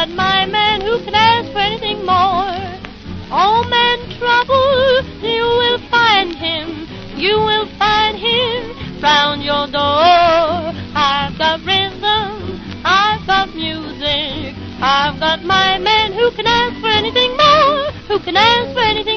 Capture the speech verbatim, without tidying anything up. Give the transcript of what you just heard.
got my man who can ask for anything more. All man trouble, you will find him, you will find him round your door. I've got rhythm, I've got music, I've got my man who can ask for anything more, who can ask for anything